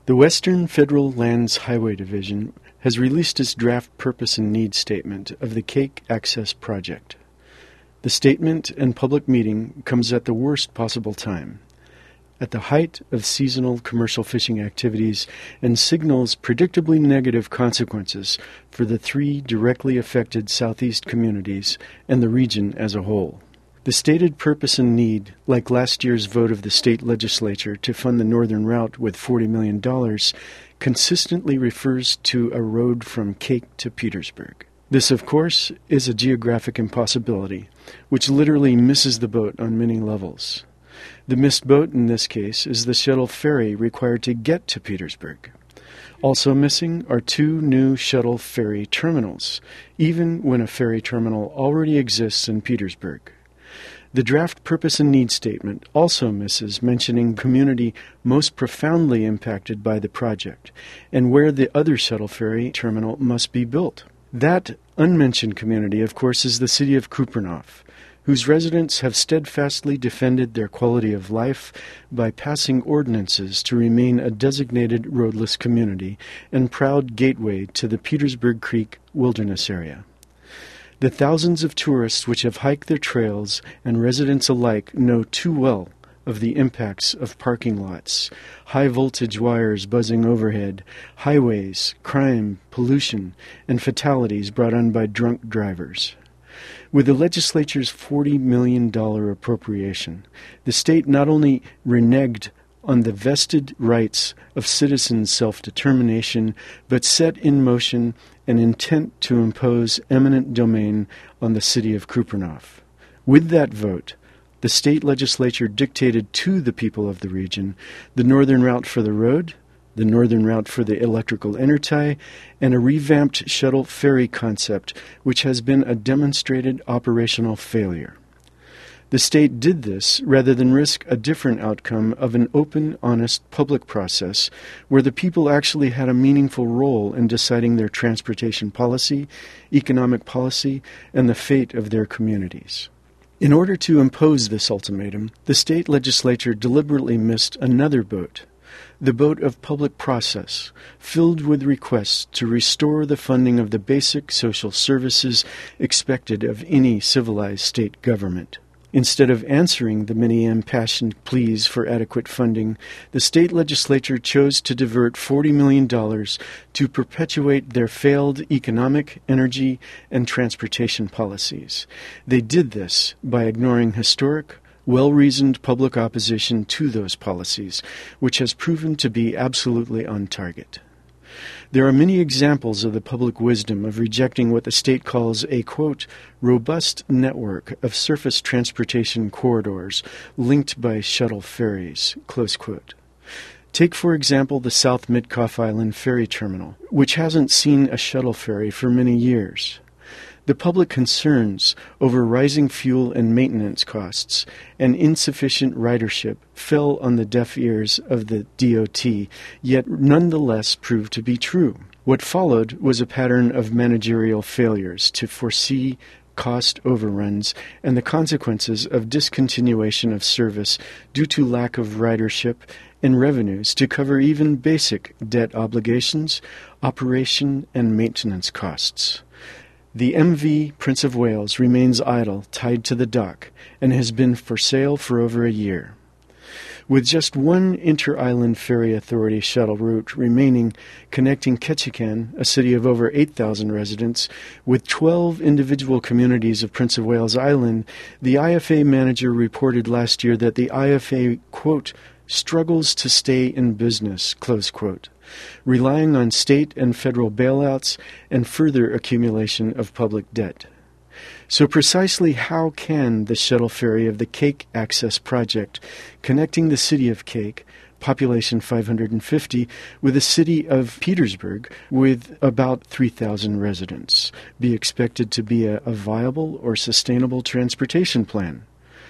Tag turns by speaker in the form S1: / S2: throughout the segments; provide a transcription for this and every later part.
S1: The Western Federal Lands Highway Division has released its draft purpose and need statement of the Cake Access Project. The statement and public meeting comes at the worst possible time, at the height of seasonal commercial fishing activities, and signals predictably negative consequences for the 3 directly affected southeast communities and the region as a whole. The stated purpose and need, like last year's vote of the state legislature to fund the northern route with $40 million, consistently refers to a road from Cake to Petersburg. This, of course, is a geographic impossibility, which literally misses the boat on many levels. The missed boat in this case is the shuttle ferry required to get to Petersburg. Also missing are 2 new shuttle ferry terminals, even when a ferry terminal already exists in Petersburg. The draft purpose and need statement also misses mentioning the community most profoundly impacted by the project and where the other shuttle ferry terminal must be built. That unmentioned community, of course, is the city of Kupreanof, whose residents have steadfastly defended their quality of life by passing ordinances to remain a designated roadless community and proud gateway to the Petersburg Creek Wilderness Area. The thousands of tourists which have hiked their trails and residents alike know too well of the impacts of parking lots, high-voltage wires buzzing overhead, highways, crime, pollution, and fatalities brought on by drunk drivers. With the legislature's $40 million appropriation, the state not only reneged on the vested rights of citizens' self-determination, but set in motion an intent to impose eminent domain on the city of Kupreanof. With that vote, the state legislature dictated to the people of the region the northern route for the road, the northern route for the electrical intertie, and a revamped shuttle ferry concept which has been a demonstrated operational failure. The state did this rather than risk a different outcome of an open, honest public process where the people actually had a meaningful role in deciding their transportation policy, economic policy, and the fate of their communities. In order to impose this ultimatum, the state legislature deliberately missed another boat, the boat of public process, filled with requests to restore the funding of the basic social services expected of any civilized state government. Instead of answering the many impassioned pleas for adequate funding, the state legislature chose to divert $40 million to perpetuate their failed economic, energy, and transportation policies. They did this by ignoring historic, well-reasoned public opposition to those policies, which has proven to be absolutely on target. There are many examples of the public wisdom of rejecting what the state calls a, quote, robust network of surface transportation corridors linked by shuttle ferries, close quote. Take, for example, the South Midcoff Island Ferry Terminal, which hasn't seen a shuttle ferry for many years. The public concerns over rising fuel and maintenance costs and insufficient ridership fell on the deaf ears of the DOT, yet nonetheless proved to be true. What followed was a pattern of managerial failures to foresee cost overruns and the consequences of discontinuation of service due to lack of ridership and revenues to cover even basic debt obligations, operation, and maintenance costs. The MV Prince of Wales remains idle, tied to the dock, and has been for sale for over a year. With just one inter-island ferry authority shuttle route remaining connecting Ketchikan, a city of over 8,000 residents, with 12 individual communities of Prince of Wales Island, the IFA manager reported last year that the IFA, quote, struggles to stay in business, close quote, relying on state and federal bailouts and further accumulation of public debt. So precisely how can the shuttle ferry of the Cake Access Project, connecting the city of Cake, population 550, with the city of Petersburg, with about 3,000 residents, be expected to be a viable or sustainable transportation plan?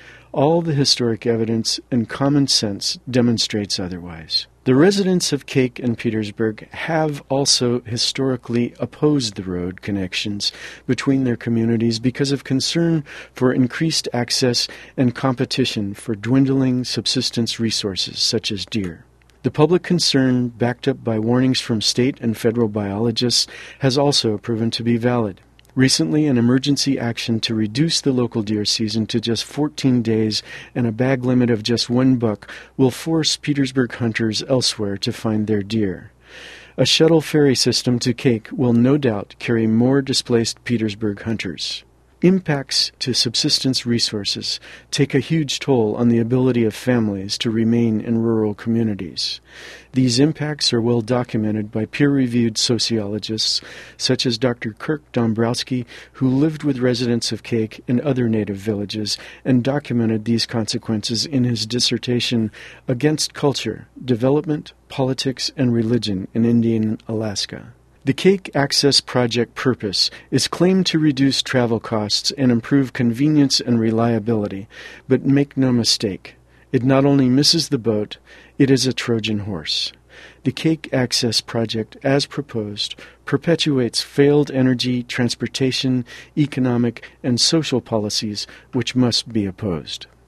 S1: All the historic evidence and common sense demonstrates otherwise. The residents of Cake and Petersburg have also historically opposed the road connections between their communities because of concern for increased access and competition for dwindling subsistence resources such as deer. The public concern, backed up by warnings from state and federal biologists, has also proven to be valid. Recently, an emergency action to reduce the local deer season to just 14 days and a bag limit of just one buck will force Petersburg hunters elsewhere to find their deer. A shuttle ferry system to Kake will no doubt carry more displaced Petersburg hunters. Impacts to subsistence resources take a huge toll on the ability of families to remain in rural communities. These impacts are well documented by peer-reviewed sociologists such as Dr. Kirk Dombrowski, who lived with residents of Kake and other native villages and documented these consequences in his dissertation Against Culture, Development, Politics, and Religion in Indian Alaska. The Kake Access Project purpose is claimed to reduce travel costs and improve convenience and reliability, but make no mistake, it not only misses the boat, it is a Trojan horse. The Kake Access Project, as proposed, perpetuates failed energy, transportation, economic, and social policies which must be opposed.